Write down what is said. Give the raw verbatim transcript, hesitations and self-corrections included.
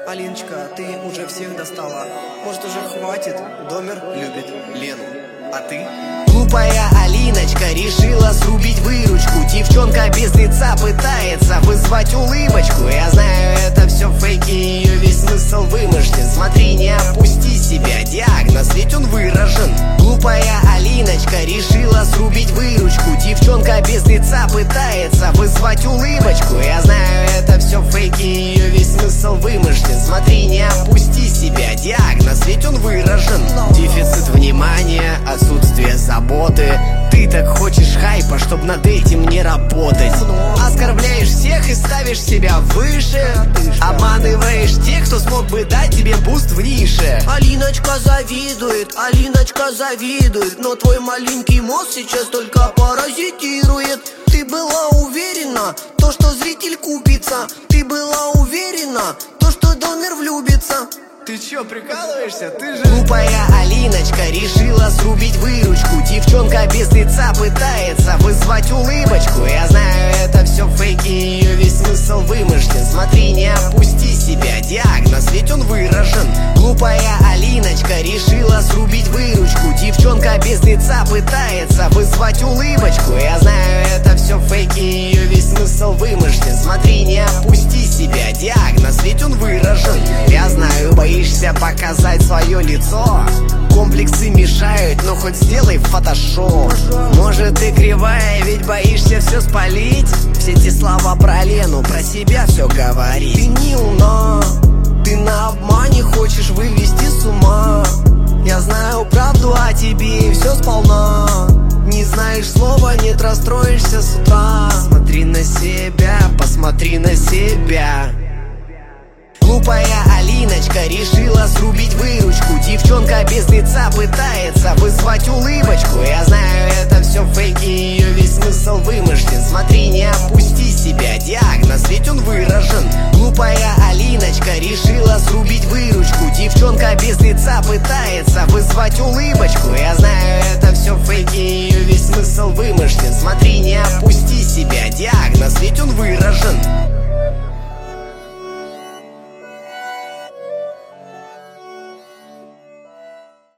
Алиночка, ты уже всех достала. Может, уже хватит? Домер любит Лену. А ты? Глупая Алиночка решила срубить выручку. Девчонка без лица пытается вызвать улыбочку. Я знаю, это все фейки, ее весь смысл вымышлен. Смотри, не опусти себя, диагноз, ведь он выражен. Глупая Алиночка решила срубить выручку. Девчонка без лица пытается вызвать улыбочку. Я знаю, это все фейки, ее весь смысл вымышлен. Смотри, не опусти себя, диагноз, ведь он выражен. Дефицит внимания, отсутствие заботы. Ты так хочешь хайпа, чтоб над этим не работать. Оскорбляешь всех и ставишь себя выше. Обманываешь тех, кто смог бы дать тебе буст в нише. Алиночка завидует, Алиночка завидует, но твой маленький мозг сейчас только паразитирует. Ты была уверена, то, что зритель купится. Ты была уверена, то, что Домер влюбится. Ты чё, прикалываешься? Ты же... Глупая Алиночка решила срубить выручку. Девчонка без лица пытается вызвать улыбочку. Я знаю, это все фейки, ее весь смысл вымышлен. Смотри, не опусти себя, диагноз, ведь он выражен. Глупая Алиночка решила срубить выручку. Девчонка без лица пытается вызвать улыбочку. Я знаю, это все фейки, ее весь смысл вымышлен. Смотри, не опусти себя, диагноз, ведь он выражен. Я знаю, боишься показать свое лицо. Комплексы мешают, но хоть сделай фотошоп. Может, ты кривая, ведь боишься все спалить. Все эти слова про Лену, про себя все говорить. Ты не умна, ты на обмане хочешь вывести с ума. Я знаю правду о тебе и все сполна. Не знаешь слова, нет, расстроишься с утра. Смотри на себя, посмотри на себя. Глупая Алиночка решила срубить выручку. Девчонка без лица пытается вызвать улыбочку. Я знаю, это все фейки, ее весь смысл вымышлен. Смотри, не опусти себя, диагноз, ведь он выражен. Глупая Алиночка решила срубить выручку. Девчонка без лица пытается вызвать улыбочку. Я